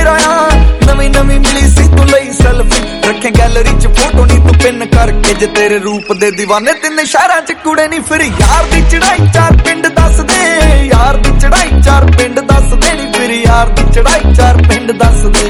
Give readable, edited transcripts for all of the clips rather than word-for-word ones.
तेरा नवी नवी मिली सी तू लई सेल्फी रखे गैलरी च फोटो नी तू पिन करके जे तेरे रूप दे दीवाने तिन शहरां च कुड़े नी फिर यार दी चढ़ाई चार पिंड दस दे यार दी चढ़ाई चार पिंड दस दे नी फिर यार दी चढ़ाई चार पिंड दस दे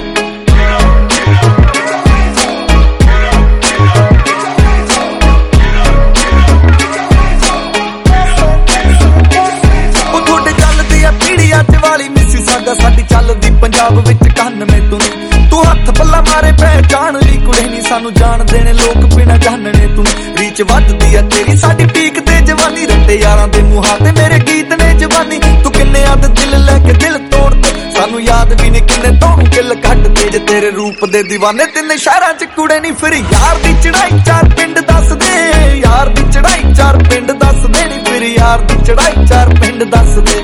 साडी चलदी पंजाब विच 91 तू हथ पल्ला मारे पहचान ली कुड़े नी सानू जान देने लोग बिना जानने तू रीच वधदी है तेरी साडी पीक ते जवानी रट्टे यारां दे मुहां ते मेरे गीत ने जवानी तू किन्ने आद दिल लेके दिल तोड़ते सानू याद भी नहीं किन्ने तोनू किल कटदे जे तेरे रूप दे दीवाने तिन शहरां च कुड़े नी फिर यार दी चढ़ाई चार पिंड दस दे यार दी चढ़ाई चार पिंड दस दे नी फिर यार दी चढ़ाई चार पिंड दस दे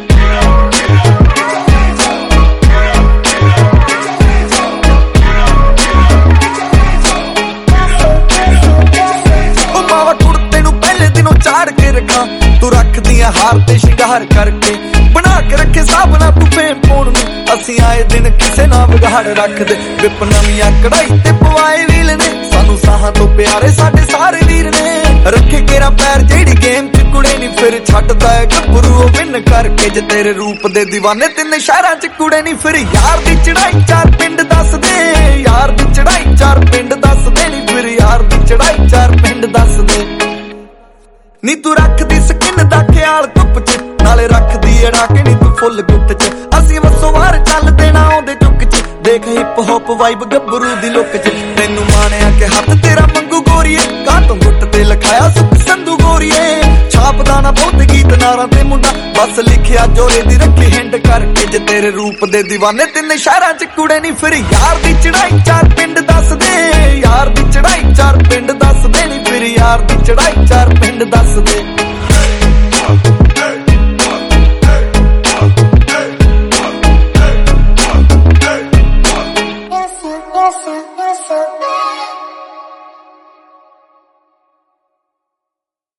चाड़ के रखा तू रख दिया हार ते शिंगार करके बना के रखे साब ना तू फेम पोण असी आए दिन किसे ना बिगाड़ रख दे विप नवियां कढ़ाई ते पवाए वील ने सानू साहां तो प्यारे साडे सारे वीर ने रखे केरा पैर जेड़ी गेम च कुड़े नी फिर छड्डदा है गभरू विन करके जे तेरे रूप दे दीवाने तिन शहरां च कुड़े नी फिर यार दी चढ़ाई चार पिंड दस दे यार दी चढ़ाई चार पिंड दस दे नी फिर यार दी चढ़ाई चार पिंड दस दे नी तू रखदी स्किन दा ख्याल धुप च नाले रखदी अड़ा के नी तू फुल गुट च असी वसों वार चल देना ओंदे चुक च देख हिप हॉप वाइब गब्बरू दी लुक च तैनू माणिया के हथ तेरा मंगू गोरीए काटों गुट ते लिखाया सुख संधू गोरीए छापदा ना बहुत गीत नारा ते मुंडा बस लिखिया जोरे दी रखी हिंड करके जे तेरे रूप दे दीवाने तिन शहरां च कुड़े नी फिर यार दी चढ़ाई चार पिंड दस दे यार दी चढ़ाई चार पिंड दस दे नी फिर यार दी चढ़ाई चार पिंड दस दे